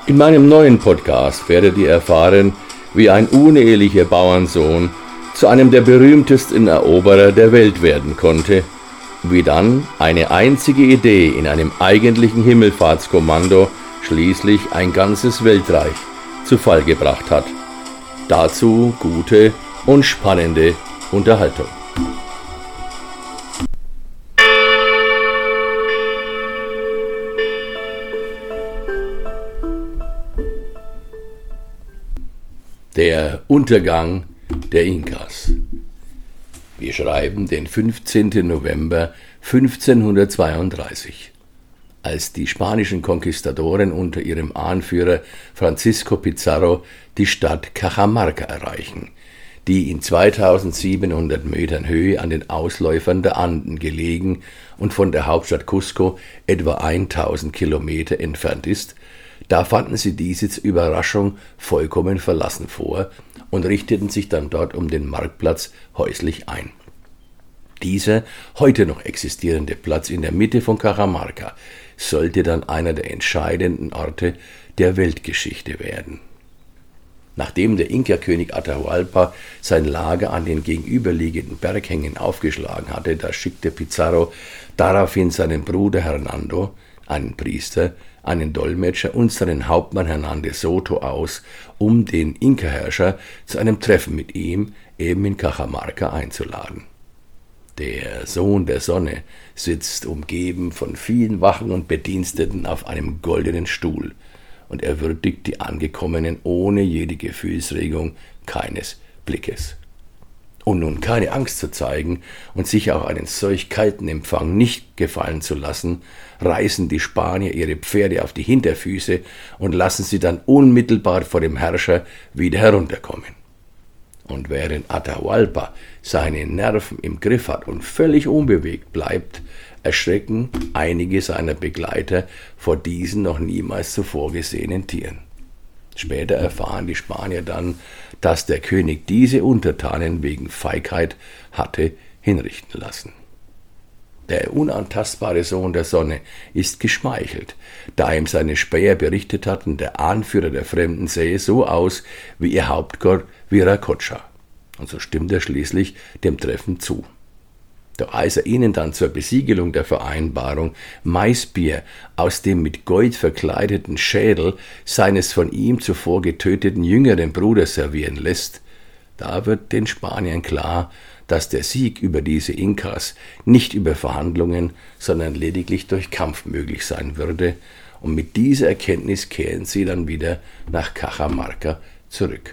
In meinem neuen Podcast werdet ihr erfahren, wie ein unehelicher Bauernsohn zu einem der berühmtesten Eroberer der Welt werden konnte, wie dann eine einzige Idee in einem eigentlichen Himmelfahrtskommando schließlich ein ganzes Weltreich zu Fall gebracht hat. Dazu gute und spannende Unterhaltung. Der Untergang der Inkas. Wir schreiben den 15. November 1532. Als die spanischen Konquistadoren unter ihrem Anführer Francisco Pizarro die Stadt Cajamarca erreichen, die in 2700 Metern Höhe an den Ausläufern der Anden gelegen und von der Hauptstadt Cusco etwa 1000 Kilometer entfernt ist, da fanden sie diese zur Überraschung vollkommen verlassen vor und richteten sich dann dort um den Marktplatz häuslich ein. Dieser heute noch existierende Platz in der Mitte von Cajamarca sollte dann einer der entscheidenden Orte der Weltgeschichte werden. Nachdem der Inka-König Atahualpa sein Lager an den gegenüberliegenden Berghängen aufgeschlagen hatte, da schickte Pizarro daraufhin seinen Bruder Hernando, einen Priester, einen Dolmetscher und seinen Hauptmann Hernández Soto aus, um den Inka-Herrscher zu einem Treffen mit ihm eben in Cajamarca einzuladen. Der Sohn der Sonne sitzt umgeben von vielen Wachen und Bediensteten auf einem goldenen Stuhl und er würdigt die Angekommenen ohne jede Gefühlsregung keines Blickes. Um nun keine Angst zu zeigen und sich auch einen solch kalten Empfang nicht gefallen zu lassen, reißen die Spanier ihre Pferde auf die Hinterfüße und lassen sie dann unmittelbar vor dem Herrscher wieder herunterkommen. Und während Atahualpa seine Nerven im Griff hat und völlig unbewegt bleibt, erschrecken einige seiner Begleiter vor diesen noch niemals zuvor gesehenen Tieren. Später erfahren die Spanier dann, dass der König diese Untertanen wegen Feigheit hatte hinrichten lassen. Der unantastbare Sohn der Sonne ist geschmeichelt, da ihm seine Späher berichtet hatten, der Anführer der Fremden sähe so aus wie ihr Hauptgott Viracocha. Und so stimmt er schließlich dem Treffen zu. Doch als er ihnen dann zur Besiegelung der Vereinbarung Maisbier aus dem mit Gold verkleideten Schädel seines von ihm zuvor getöteten jüngeren Bruders servieren lässt, da wird den Spaniern klar, dass der Sieg über diese Inkas nicht über Verhandlungen, sondern lediglich durch Kampf möglich sein würde, und mit dieser Erkenntnis kehren sie dann wieder nach Cajamarca zurück.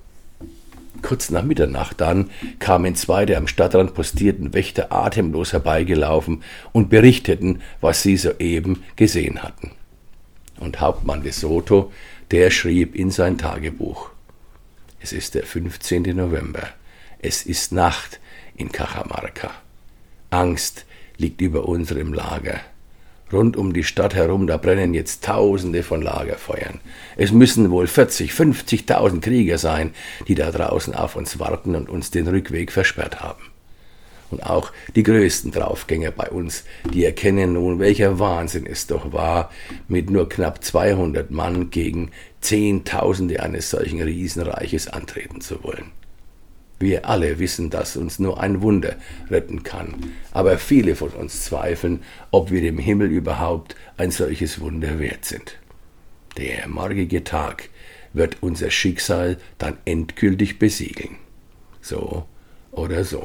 Kurz nach Mitternacht dann kamen zwei der am Stadtrand postierten Wächter atemlos herbeigelaufen und berichteten, was sie soeben gesehen hatten. Und Hauptmann de Soto, der schrieb in sein Tagebuch: Es ist der 15. November. Es ist Nacht in Cajamarca. Angst liegt über unserem Lager. Rund um die Stadt herum, da brennen jetzt Tausende von Lagerfeuern. Es müssen wohl 40.000, 50.000 Krieger sein, die da draußen auf uns warten und uns den Rückweg versperrt haben. Und auch die größten Draufgänger bei uns, die erkennen nun, welcher Wahnsinn es doch war, mit nur knapp 200 Mann gegen Zehntausende eines solchen Riesenreiches antreten zu wollen. Wir alle wissen, dass uns nur ein Wunder retten kann, aber viele von uns zweifeln, ob wir dem Himmel überhaupt ein solches Wunder wert sind. Der morgige Tag wird unser Schicksal dann endgültig besiegeln. So oder so.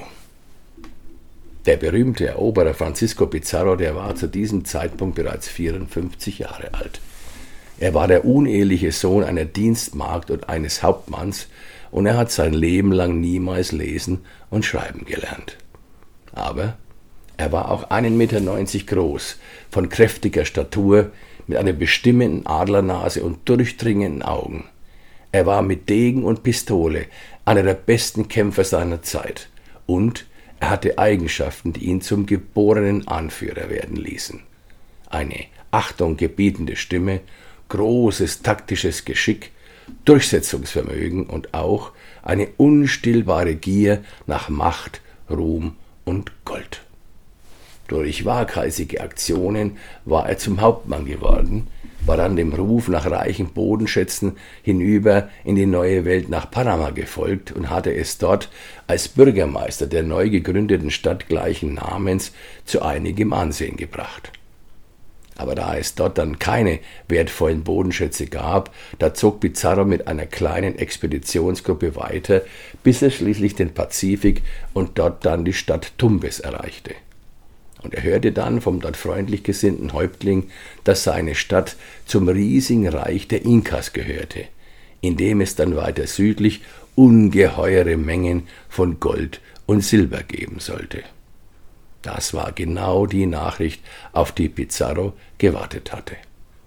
Der berühmte Eroberer Francisco Pizarro, der war zu diesem Zeitpunkt bereits 54 Jahre alt. Er war der uneheliche Sohn einer Dienstmagd und eines Hauptmanns, und er hat sein Leben lang niemals lesen und schreiben gelernt. Aber er war auch 1,90 Meter groß, von kräftiger Statur, mit einer bestimmenden Adlernase und durchdringenden Augen. Er war mit Degen und Pistole einer der besten Kämpfer seiner Zeit und er hatte Eigenschaften, die ihn zum geborenen Anführer werden ließen. Eine achtunggebietende Stimme, großes taktisches Geschick, Durchsetzungsvermögen und auch eine unstillbare Gier nach Macht, Ruhm und Gold. Durch waghalsige Aktionen war er zum Hauptmann geworden, war dann dem Ruf nach reichen Bodenschätzen hinüber in die neue Welt nach Panama gefolgt und hatte es dort als Bürgermeister der neu gegründeten Stadt gleichen Namens zu einigem Ansehen gebracht. Aber da es dort dann keine wertvollen Bodenschätze gab, da zog Pizarro mit einer kleinen Expeditionsgruppe weiter, bis er schließlich den Pazifik und dort dann die Stadt Tumbes erreichte. Und er hörte dann vom dort freundlich gesinnten Häuptling, dass seine Stadt zum riesigen Reich der Inkas gehörte, in dem es dann weiter südlich ungeheure Mengen von Gold und Silber geben sollte. Das war genau die Nachricht, auf die Pizarro gewartet hatte.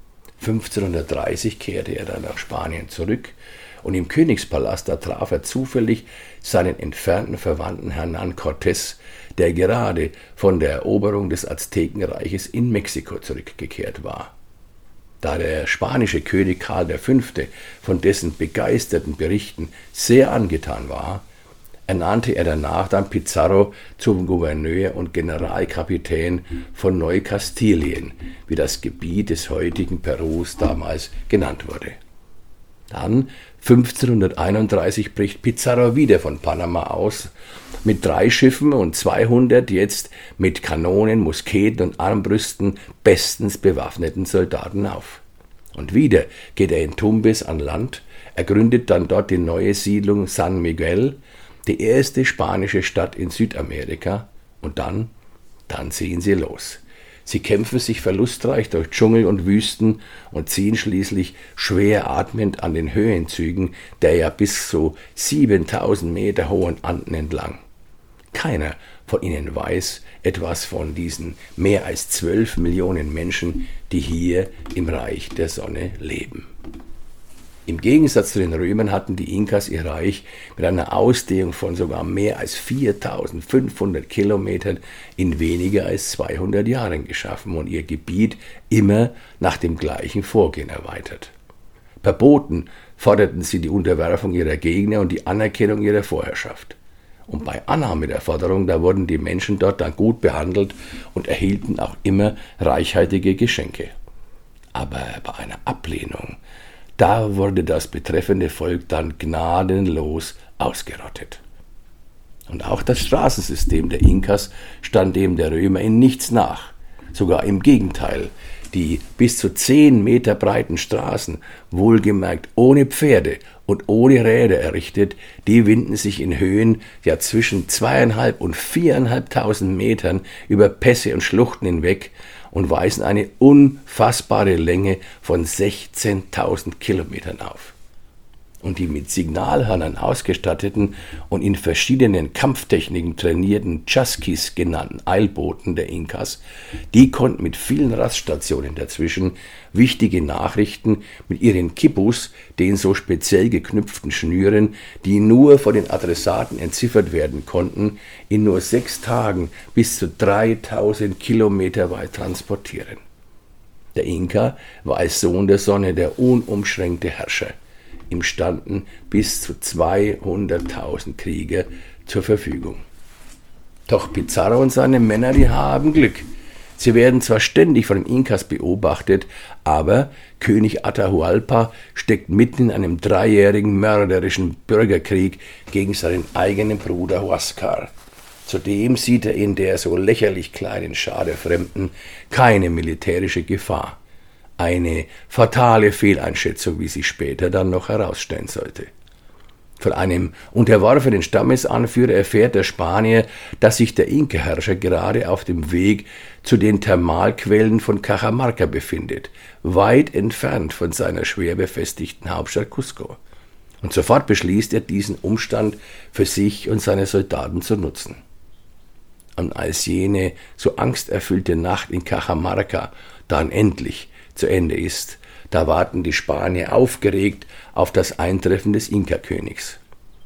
1530 kehrte er dann nach Spanien zurück und im Königspalast, da traf er zufällig seinen entfernten Verwandten Hernán Cortés, der gerade von der Eroberung des Aztekenreiches in Mexiko zurückgekehrt war. Da der spanische König Karl V. von dessen begeisterten Berichten sehr angetan war, ernannte er danach dann Pizarro zum Gouverneur und Generalkapitän von Neukastilien, wie das Gebiet des heutigen Perus damals genannt wurde. Dann 1531 bricht Pizarro wieder von Panama aus, mit 3 Schiffen und 200 jetzt mit Kanonen, Musketen und Armbrüsten bestens bewaffneten Soldaten auf. Und wieder geht er in Tumbes an Land, er gründet dann dort die neue Siedlung San Miguel, die erste spanische Stadt in Südamerika, und dann ziehen sie los. Sie kämpfen sich verlustreich durch Dschungel und Wüsten und ziehen schließlich schwer atmend an den Höhenzügen der ja bis zu 7000 Meter hohen Anden entlang. Keiner von ihnen weiß etwas von diesen mehr als 12 Millionen Menschen, die hier im Reich der Sonne leben. Im Gegensatz zu den Römern hatten die Inkas ihr Reich mit einer Ausdehnung von sogar mehr als 4500 Kilometern in weniger als 200 Jahren geschaffen und ihr Gebiet immer nach dem gleichen Vorgehen erweitert. Per Boten forderten sie die Unterwerfung ihrer Gegner und die Anerkennung ihrer Vorherrschaft. Und bei Annahme der Forderung, da wurden die Menschen dort dann gut behandelt und erhielten auch immer reichhaltige Geschenke. Aber bei einer Ablehnung, da wurde das betreffende Volk dann gnadenlos ausgerottet. Und auch das Straßensystem der Inkas stand dem der Römer in nichts nach. Sogar im Gegenteil, die bis zu 10 Meter breiten Straßen, wohlgemerkt ohne Pferde und ohne Räder errichtet, die winden sich in Höhen ja zwischen 2.500 und 4.500 Metern über Pässe und Schluchten hinweg und weisen eine unfassbare Länge von 16.000 Kilometern auf. Und die mit Signalhörnern ausgestatteten und in verschiedenen Kampftechniken trainierten Chasquis genannten Eilboten der Inkas, die konnten mit vielen Raststationen dazwischen wichtige Nachrichten mit ihren Quipus, den so speziell geknüpften Schnüren, die nur von den Adressaten entziffert werden konnten, in nur 6 Tagen bis zu 3000 Kilometer weit transportieren. Der Inka war als Sohn der Sonne der unumschränkte Herrscher. Ihm standen bis zu 200.000 Krieger zur Verfügung. Doch Pizarro und seine Männer, die haben Glück. Sie werden zwar ständig von den Inkas beobachtet, aber König Atahualpa steckt mitten in einem 3-jährigen mörderischen Bürgerkrieg gegen seinen eigenen Bruder Huáscar. Zudem sieht er in der so lächerlich kleinen Schar der Fremden keine militärische Gefahr. Eine fatale Fehleinschätzung, wie sich später dann noch herausstellen sollte. Von einem unterworfenen Stammesanführer erfährt der Spanier, dass sich der Inka-Herrscher gerade auf dem Weg zu den Thermalquellen von Cajamarca befindet, weit entfernt von seiner schwer befestigten Hauptstadt Cusco. Und sofort beschließt er, diesen Umstand für sich und seine Soldaten zu nutzen. Und als jene so angsterfüllte Nacht in Cajamarca dann endlich zu Ende ist, da warten die Spanier aufgeregt auf das Eintreffen des Inka-Königs.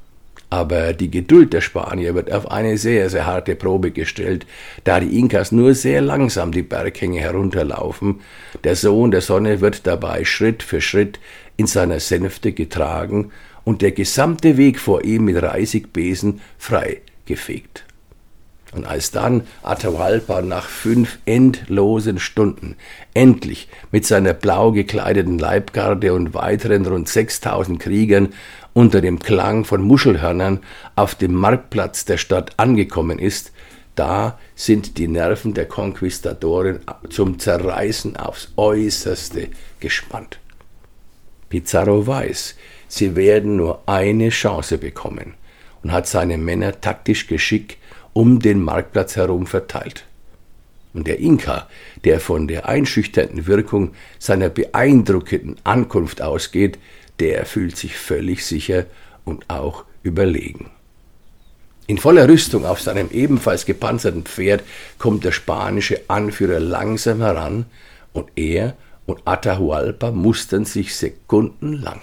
Aber die Geduld der Spanier wird auf eine sehr, sehr harte Probe gestellt, da die Inkas nur sehr langsam die Berghänge herunterlaufen. Der Sohn der Sonne wird dabei Schritt für Schritt in seiner Sänfte getragen und der gesamte Weg vor ihm mit Reisigbesen frei gefegt. Und als dann Atahualpa nach 5 endlosen Stunden endlich mit seiner blau gekleideten Leibgarde und weiteren rund 6000 Kriegern unter dem Klang von Muschelhörnern auf dem Marktplatz der Stadt angekommen ist, da sind die Nerven der Konquistadoren zum Zerreißen aufs Äußerste gespannt. Pizarro weiß, sie werden nur eine Chance bekommen und hat seine Männer taktisch geschickt um den Marktplatz herum verteilt. Und der Inka, der von der einschüchternden Wirkung seiner beeindruckenden Ankunft ausgeht, der fühlt sich völlig sicher und auch überlegen. In voller Rüstung auf seinem ebenfalls gepanzerten Pferd kommt der spanische Anführer langsam heran und er und Atahualpa mustern sich sekundenlang.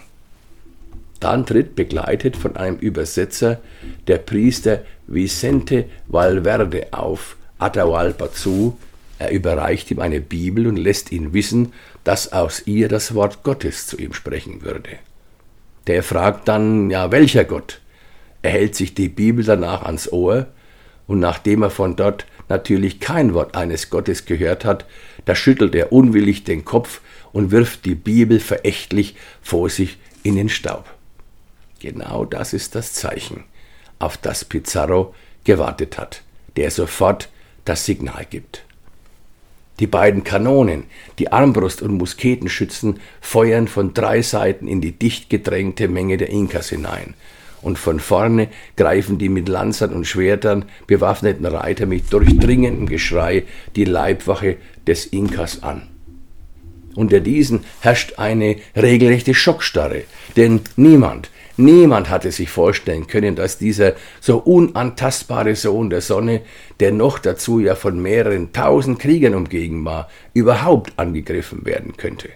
Dann tritt, begleitet von einem Übersetzer, der Priester Vicente Valverde auf Atahualpa zu. Er überreicht ihm eine Bibel und lässt ihn wissen, dass aus ihr das Wort Gottes zu ihm sprechen würde. Der fragt dann, ja, welcher Gott? Er hält sich die Bibel danach ans Ohr und nachdem er von dort natürlich kein Wort eines Gottes gehört hat, da schüttelt er unwillig den Kopf und wirft die Bibel verächtlich vor sich in den Staub. Genau das ist das Zeichen, auf das Pizarro gewartet hat, der sofort das Signal gibt. Die beiden Kanonen, die Armbrust- und Musketenschützen, feuern von 3 Seiten in die dicht gedrängte Menge der Inkas hinein. Und von vorne greifen die mit Lanzern und Schwertern bewaffneten Reiter mit durchdringendem Geschrei die Leibwache des Inkas an. Unter diesen herrscht eine regelrechte Schockstarre, denn niemand hatte sich vorstellen können, dass dieser so unantastbare Sohn der Sonne, der noch dazu ja von mehreren 1000 Kriegern umgeben war, überhaupt angegriffen werden könnte.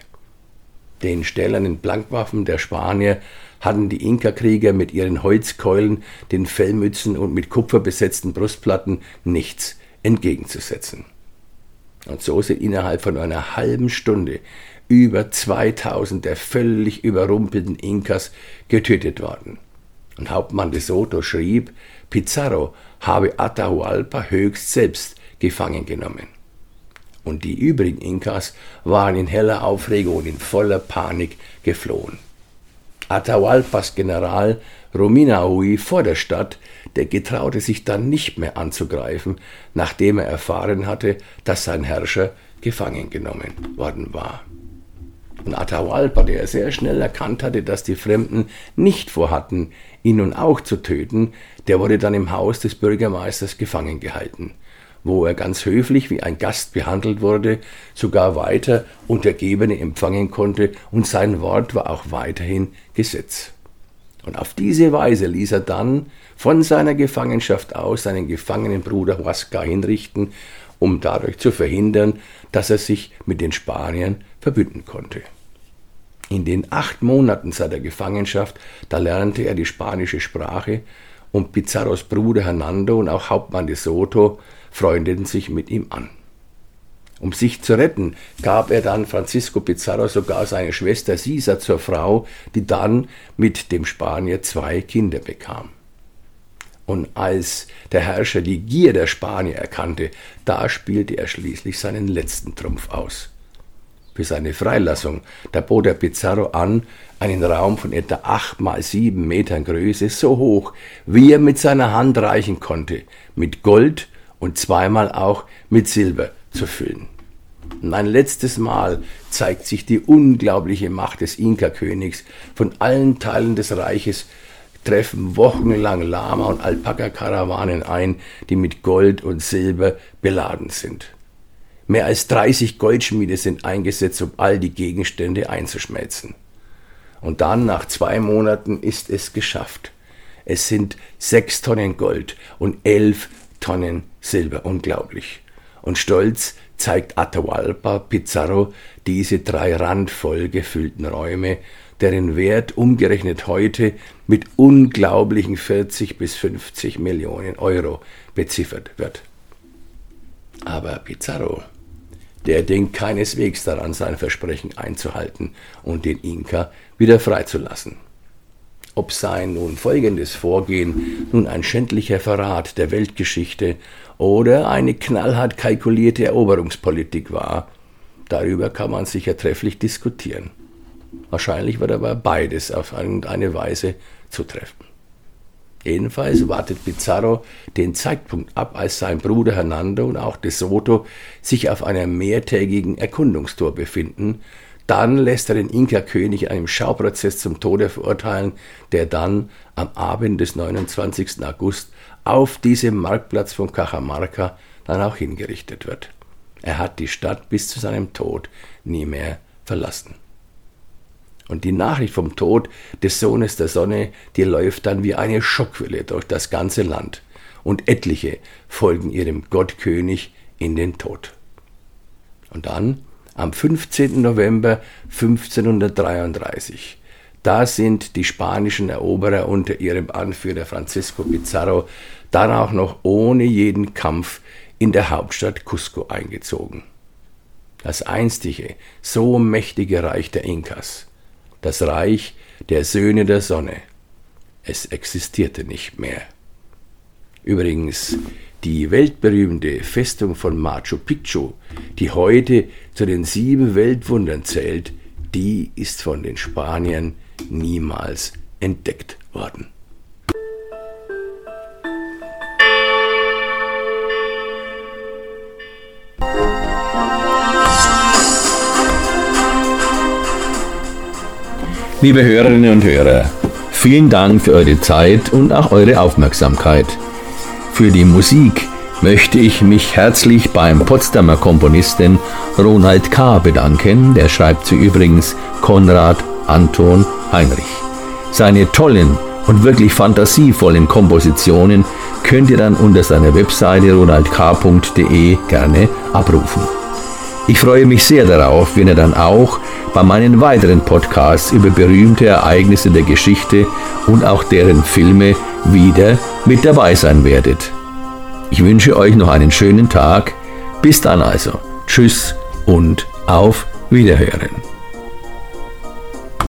Den stählernen Blankwaffen der Spanier hatten die Inka-Krieger mit ihren Holzkeulen, den Fellmützen und mit Kupfer besetzten Brustplatten nichts entgegenzusetzen. Und so sind innerhalb von einer halben Stunde über 2000 der völlig überrumpelten Inkas getötet worden. Und Hauptmann de Soto schrieb, Pizarro habe Atahualpa höchst selbst gefangen genommen. Und die übrigen Inkas waren in heller Aufregung und in voller Panik geflohen. Atahualpas General Ruminahui vor der Stadt, der getraute sich dann nicht mehr anzugreifen, nachdem er erfahren hatte, dass sein Herrscher gefangen genommen worden war. Und Atahualpa, der sehr schnell erkannt hatte, dass die Fremden nicht vorhatten, ihn nun auch zu töten, der wurde dann im Haus des Bürgermeisters gefangen gehalten, wo er ganz höflich wie ein Gast behandelt wurde, sogar weiter Untergebene empfangen konnte und sein Wort war auch weiterhin Gesetz. Und auf diese Weise ließ er dann von seiner Gefangenschaft aus seinen gefangenen Bruder Huasca hinrichten, um dadurch zu verhindern, dass er sich mit den Spaniern verbünden konnte. In den 8 Monaten seiner Gefangenschaft, da lernte er die spanische Sprache und Pizarros Bruder Hernando und auch Hauptmann de Soto freundeten sich mit ihm an. Um sich zu retten, gab er dann Francisco Pizarro sogar seine Schwester Sisa zur Frau, die dann mit dem Spanier 2 Kinder bekam. Und als der Herrscher die Gier der Spanier erkannte, da spielte er schließlich seinen letzten Trumpf aus. Für seine Freilassung, da bot er Pizarro an, einen Raum von etwa 8 mal 7 Metern Größe, so hoch, wie er mit seiner Hand reichen konnte, mit Gold und 2-mal auch mit Silber zu füllen. Und ein letztes Mal zeigt sich die unglaubliche Macht des Inka-Königs. Von allen Teilen des Reiches treffen wochenlang Lama- und Alpaka-Karawanen ein, die mit Gold und Silber beladen sind. Mehr als 30 Goldschmiede sind eingesetzt, um all die Gegenstände einzuschmelzen. Und dann, nach 2 Monaten, ist es geschafft. Es sind 6 Tonnen Gold und 11 Tonnen Silber. Unglaublich. Und stolz zeigt Atahualpa Pizarro diese 3 randvoll gefüllten Räume, deren Wert umgerechnet heute mit unglaublichen 40 bis 50 Millionen Euro beziffert wird. Aber Pizarro, der denkt keineswegs daran, sein Versprechen einzuhalten und den Inka wieder freizulassen. Ob sein nun folgendes Vorgehen nun ein schändlicher Verrat der Weltgeschichte oder eine knallhart kalkulierte Eroberungspolitik war, darüber kann man sicher trefflich diskutieren. Wahrscheinlich wird aber beides auf irgendeine Weise zutreffen. Jedenfalls wartet Pizarro den Zeitpunkt ab, als sein Bruder Hernando und auch De Soto sich auf einer mehrtägigen Erkundungstour befinden. Dann lässt er den Inka-König in einem Schauprozess zum Tode verurteilen, der dann am Abend des 29. August auf diesem Marktplatz von Cajamarca dann auch hingerichtet wird. Er hat die Stadt bis zu seinem Tod nie mehr verlassen. Und die Nachricht vom Tod des Sohnes der Sonne, die läuft dann wie eine Schockwelle durch das ganze Land. Und etliche folgen ihrem Gottkönig in den Tod. Und dann, am 15. November 1533, da sind die spanischen Eroberer unter ihrem Anführer Francisco Pizarro dann auch noch ohne jeden Kampf in der Hauptstadt Cusco eingezogen. Das einstige, so mächtige Reich der Inkas, das Reich der Söhne der Sonne, es existierte nicht mehr. Übrigens, die weltberühmte Festung von Machu Picchu, die heute zu den 7 Weltwundern zählt, die ist von den Spaniern niemals entdeckt worden. Liebe Hörerinnen und Hörer, vielen Dank für eure Zeit und auch eure Aufmerksamkeit. Für die Musik möchte ich mich herzlich beim Potsdamer Komponisten Ronald K. bedanken. Der schreibt sie übrigens Konrad Anton Heinrich. Seine tollen und wirklich fantasievollen Kompositionen könnt ihr dann unter seiner Webseite ronaldk.de gerne abrufen. Ich freue mich sehr darauf, wenn ihr dann auch bei meinen weiteren Podcasts über berühmte Ereignisse der Geschichte und auch deren Filme wieder mit dabei sein werdet. Ich wünsche euch noch einen schönen Tag. Bis dann also. Tschüss und auf Wiederhören.